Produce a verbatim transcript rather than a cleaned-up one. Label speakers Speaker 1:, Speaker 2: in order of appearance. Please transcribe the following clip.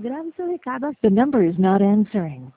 Speaker 1: Grabe sa Ricardo, the number is not answering.